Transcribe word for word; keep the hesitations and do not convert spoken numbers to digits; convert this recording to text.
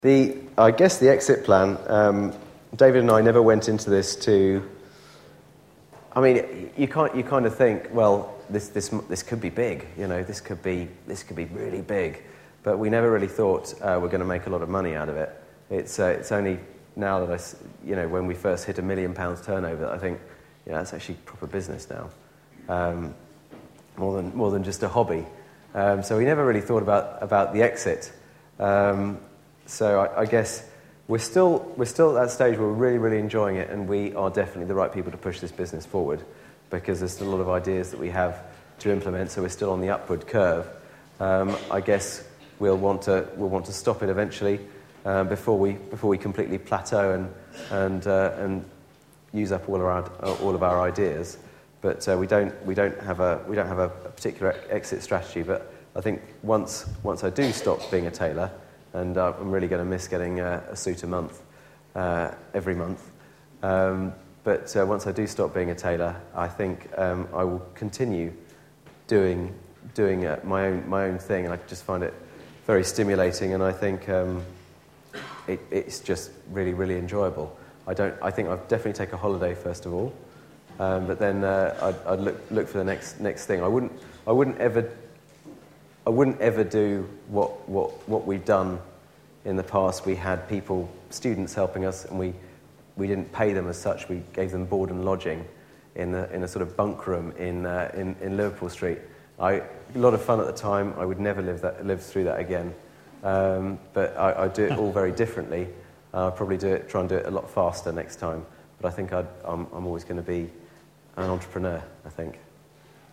The, I guess the exit plan, um, David and I never went into this to, I mean, you can't, you kind of think, well, this, this, this could be big, you know, this could be, this could be really big, but we never really thought uh, we're going to make a lot of money out of it. It's, uh, it's only now that I, you know, when we first hit a million pounds turnover, that I think, yeah, that's actually proper business now, um, more than, more than just a hobby. Um, so we never really thought about, about the exit. Um, So I, I guess we're still we're still at that stage where we're really really enjoying it, and we are definitely the right people to push this business forward, because there's still a lot of ideas that we have to implement. So we're still on the upward curve. Um, I guess we'll want to we'll want to stop it eventually uh, before we before we completely plateau and and uh, and use up all of our all of our ideas. But uh, we don't we don't have a we don't have a, a particular exit strategy. But I think once once I do stop being a tailor. And uh, I'm really going to miss getting uh, a suit a month, uh, every month. Um, but uh, once I do stop being a tailor, I think um, I will continue doing doing uh, my own my own thing, and I just find it very stimulating. And I think um, it, it's just really really enjoyable. I don't. I think I'd definitely take a holiday first of all, um, but then uh, I'd, I'd look look for the next next thing. I wouldn't I wouldn't ever. I wouldn't ever do what, what, what we've done in the past. We had people, students helping us, and we, we didn't pay them as such. We gave them board and lodging in, the, in a sort of bunk room in, uh, in, in Liverpool Street. I, a lot of fun at the time. I would never live, that, live through that again. Um, but I, I do it all very differently. Uh, I'll probably do it, try and do it a lot faster next time. But I think I'd, I'm, I'm always going to be an entrepreneur, I think.